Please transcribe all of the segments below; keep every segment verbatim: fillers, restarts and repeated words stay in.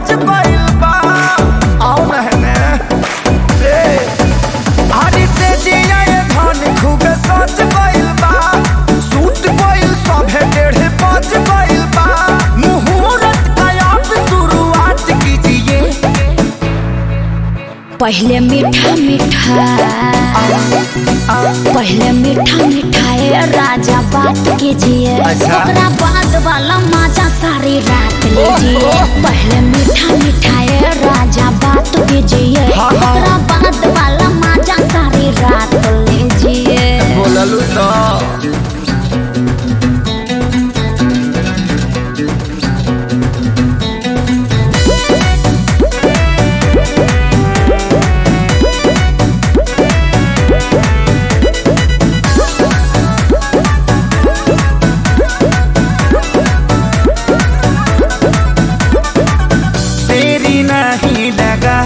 बच गइल बा। आओ महने रे हरी से जिया ये धन खूबे सच गइल बा। सूत गइल सभे डेढ़े बज गइल बा। मुहूर्त का आप शुरुआत कीजिए। पहले मीठा मीठा पहले मीठा मिठाई राजा बात कीजिए। अच्छा। ओकरा बाद वाला मजा सारी रात लीजिए। पहले मीठा मिठाई राजा बात कीजिए। हाँ, हाँ। ओकरा बाद वाला मजा सारी रात लीजिए। बोललू तो तेरी नहीं लगा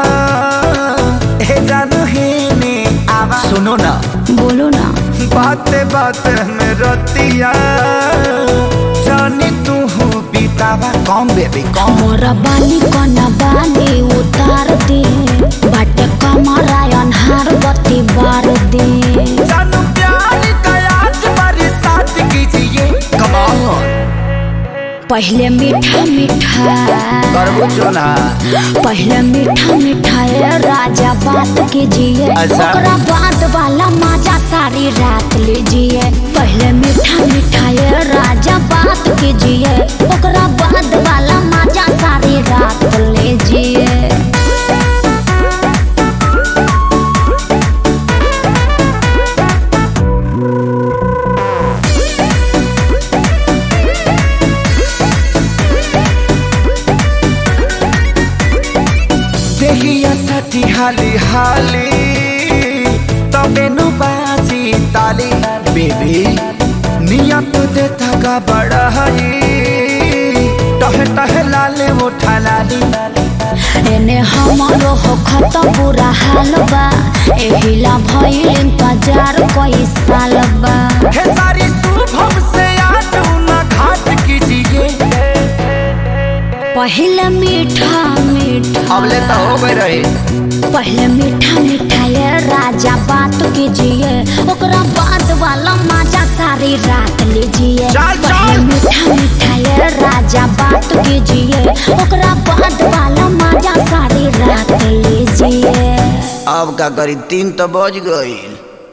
हे जानू ही ने आवा। सुनो ना बोलो ना। बाते बाते में रतिया जानी तू हो बीतावा। कौन बेबी कौन मोरा बाली कोना बाली उतार दे बाटे कमरा अनहार बत्ती बार दे। जानू प्यार का आज बरसात कीजिए। कमाल पहले मीठा मीठा करबो चोना पहले मीठा मिठाई राजा बात कीजिए। अच्छा। ओकरा बाद वाला मजा सारी रात लीजिए। पहले मीठा मिठाई राजा बात कीजिए। ओकरा बाद वाला मजा सारी रात लीजिए। देहिया साथी हाली हाली तबे नु बाजी ताली। बेबी नियत देता का बड़ा हई टहे टहे लाले उठा लाली। एने हमारो हो खत बुरा हाल बा। एहिला भइल इंतजार कई साल बा। हे सारी शुभम से आज ना घाट कीजिए। पहले मीठा मीठा अबले तो हो गए रहे। पहले मीठा मिठाई राजा बात कीजिए। ओकरा बाद वाला मजा सारी रात लीजिए। चल, चल। पहले मीठा मिठाई राजा बात कीजिए। ओकरा बाद वाला मजा सारी रात लीजिए। अब का करी तीन तो बज गई।